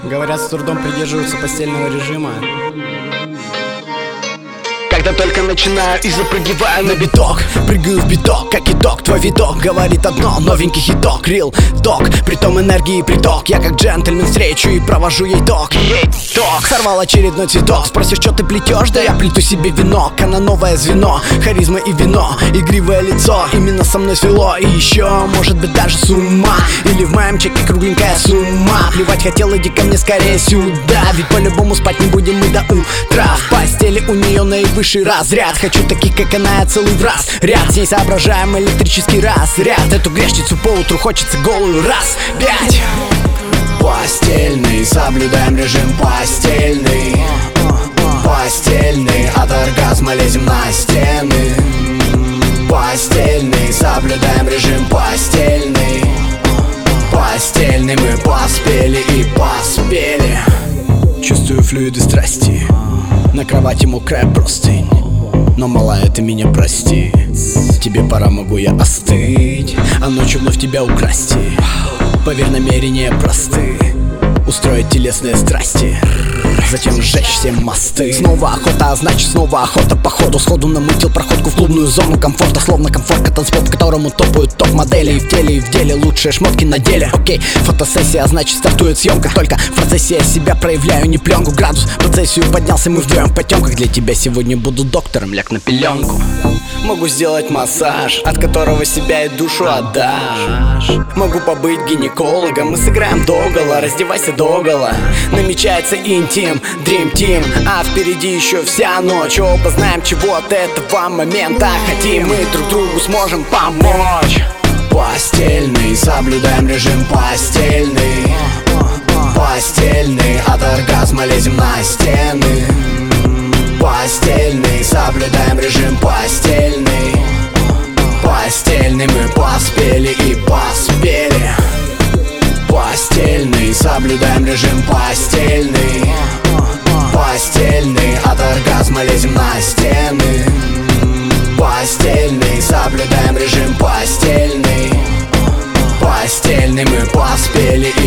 Говорят, с трудом придерживаются постельного режима. Когда только начинаю и запрыгиваю на биток, прыгаю в биток, как итог. Твой видок говорит одно, новенький хиток. Real док, притом энергии приток. Я как джентльмен встречу и провожу ей ток. Сорвал очередной цветок. Спросишь, что ты плетешь? Да я плету себе венок. Она новое звено, харизма и вино, игривое лицо, именно со мной свело. И еще, может быть, даже с ума. Или в моем чеке кругленькая сумма. Плевать хотел, иди ко мне скорее сюда. Ведь по-любому спать не будем мы до утра. В постели у нее наивысший разряд. Хочу таких, как она, я целый в раз ряд. С ней соображаем электрический разряд. Эту грешницу по утру хочется голую раз, пять. Постельный, соблюдаем режим постельный. Постельный, от оргазма лезем на стены. Постельный, соблюдаем режим постельный. Постельный, мы поспели и поспели. Чувствую флюиды страсти, на кровати мокрая простынь. Но, малая, ты меня прости, тебе пора, могу я остыть, а ночью вновь тебя украсть. Поверь, намерения просты, устроить телесные страсти, затем сжечь все мосты. Снова охота, а значит снова охота. Походу сходу намутил проходку в клубную зону комфорта. Словно комфортка, танцпол, по которому топают топ-модели. И в деле лучшие шмотки на деле. Окей, фотосессия, а значит стартует съемка. Только в процессе я себя проявляю, не пленку. Градус, процессию поднялся, мы вдвоем в потемках. Для тебя сегодня буду доктором, ляг на пеленку. Могу сделать массаж, от которого себя и душу отдашь. Могу побыть гинекологом, мы сыграем догола. Раздевайся догола, намечается интим, Dream Team, а впереди еще вся ночь. Оба знаем, чего от этого момента хотим. Мы друг другу сможем помочь. Постельный, соблюдаем режим постельный. Постельный, от оргазма лезем на стены. Постельный, соблюдаем режим постельный. Постельный, мы поспели и поспели. Постельный, соблюдаем режим постельный. Постельный, от оргазма лезем на стены. Постельный, соблюдаем режим постельный. Постельный, мы поспели